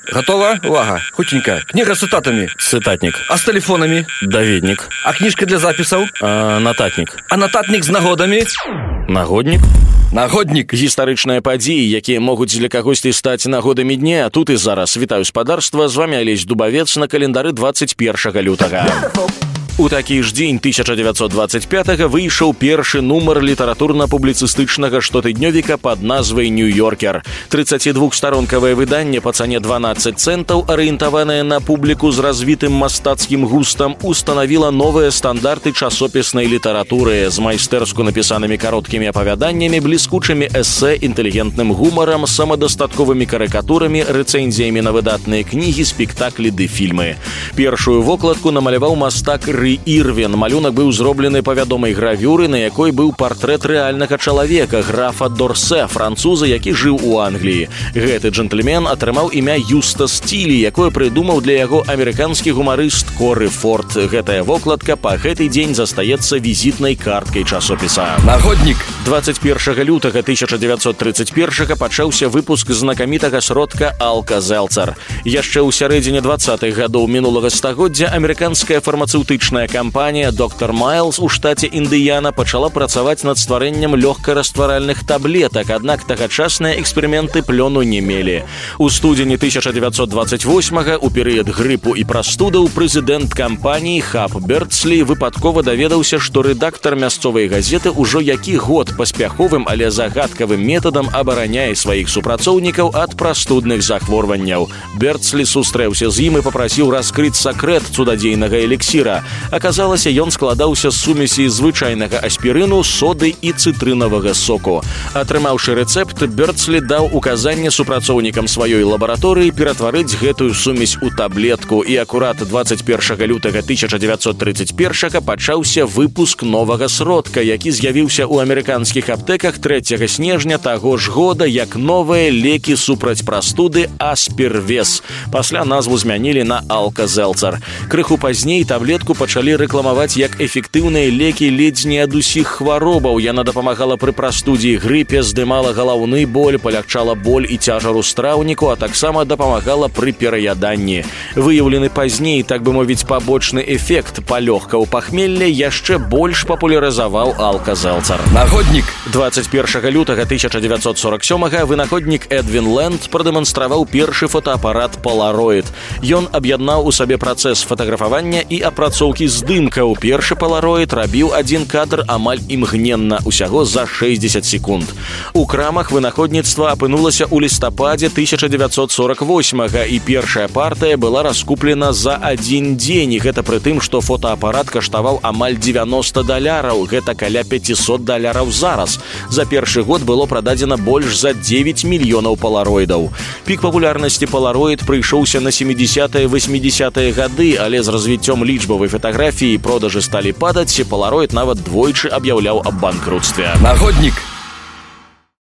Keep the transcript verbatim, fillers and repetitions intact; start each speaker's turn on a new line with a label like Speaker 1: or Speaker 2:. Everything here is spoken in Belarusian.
Speaker 1: Готова? Увага. Хутенько. Книга с цитатами.
Speaker 2: Цитатник.
Speaker 1: А с телефонами?
Speaker 2: Даведник.
Speaker 1: А книжка для записаў?
Speaker 2: А, нататник.
Speaker 1: А нататник з нагодамі?
Speaker 2: Нагодник.
Speaker 1: Нагоднік.
Speaker 2: Гістарычныя падзеі, якія могуць для кагосьці стаць нагодамі дня. А тут і зараз. Вітаю спадарства. З вами Алесь Дубавец на календары двадцать першага лютага. У такі ж дзень тысяча девятьсот двадцать пятага выйшаў першы нумар літаратурна-публіцыстычнага штотыднёвіка пад назвай «Нью-Йоркер». тридцатидвухстаронкавае выданне па цане дванаццаць цэнтаў, арыентаванае на публіку з развітым мастацкім густам, устанавіла новыя стандарты часопіснай літаратуры з майстэрску напісанымі кароткімі апавяданнямі, бліскучымі эсэ, інтэлігентным гумарам, самадастатковымі карыкатурамі, рэцэнзіямі на выдатныя кнігі, спектаклі ды фільмы. Першую вокладку намаляваў мастак Ірвін. Малюнак быў зроблены па вядомай гравюры, на якой быў партрэт рэальнага чалавека, графа Дорсе, француза, які жыў у Англіі. Гэты джентльмен атрымаў імя Юстас Тилі, якое прыдумаў для яго амерыканскі гумарыст Коры Форд. Гэтая вокладка па гэты дзень застаецца візітнай карткай часопіса.
Speaker 1: Нагоднік.
Speaker 2: двадцать першага лютага тысяча девятьсот тридцать першага пачаўся выпуск знакамітага сродка Алка-Зелцер. Яшчэ ў сярэдзіне двадцатых гадоў минулага стагоддзя амерыканская фармацэўтычная кампанія доктор Майлз у штаце Індыяна пачала працаваць над стварэннем лёгкарастваральных таблетак, аднак тагачасныя эксперыменты плёну не мелі. У студзені тысяча девятьсот двадцать восьмага у перыяд грыпу і прастудаў прэзідэнт кампаніі Хап Бердслі выпадкова даведаўся, што рэдактар мясцовай газеты ўжо які год паспяховым, але загадкавым метадам абараняе сваіх супрацоўнікаў ад прастудных захворванняў. Бердслі сустрэўся з ім і папрасіў раскрыць сакрэт цудадзейнага эліксіра. Аказалася, ён складаўся з сумесі звычайнага аспірыну, соды і цытрынавага соку. Атрымаўшы рэцэпт, Бердслі даў указанне супрацоўнікам сваёй лабараторыі ператварыць гэтую сумесь у таблетку, і акурат двадцать першага лютага тысяча девятьсот тридцать первага пачаўся выпуск новага сродка, які з'явіўся ў амерыканскіх аптэках трэцяга снежня таго ж года як новыя лекі супраць прастуды Аспірвес. Пасля назву змянілі на Алка-Зелцер. Крыху пазней таблетку пачалі рэкламаваць як эфектыўныя лекі ледзь не ад усіх хваробаў. Яна дапамагала пры прастудзе і грыпе, здымала галаўны боль, палягчала боль і цяжар у страўніку, а таксама дапамагала пры пераяданні. Выяўлены пазней, так бы мовіць, пабочны эфект палёгкаў пахмелля яшчэ больш папулярызаваў Алка-Зелцер.
Speaker 1: Нагоднік.
Speaker 2: двадцать першага лютага тысяча девятьсот сорок сёмага вынаходнік Эдвін Лэнд прадэманстраваў першы фотоапарат Polaroid. Ён аб'яднаў у сабе працэс фатаграфавання і апрацоўкі здымкаў. Першы Polaroid рабіў адзін кадр амаль імгненна, усяго за шэсцьдзесят секунд. У крамах вынаходніцтва апынулася ў лістападзе тысяча девятьсот сорок восьмага, і першая партыя была раскуплена за адзін дзень. Гэта пры тым, што фотоапарат каштаваў амаль девяносто даляраў, гэта каля пятьсот даляраў зараз. За першы год было прададзена больш за девять мільёнаў палароідаў. Пік папулярнасці Polaroid прыйшоўся на семидесятыя восьмидесятыя гады, але з развіццём лічбавай фатаграфіі і продажы сталі падаць, Polaroid нават двойчы аб'яўляў аб банкрутстве.
Speaker 1: Нагоднік.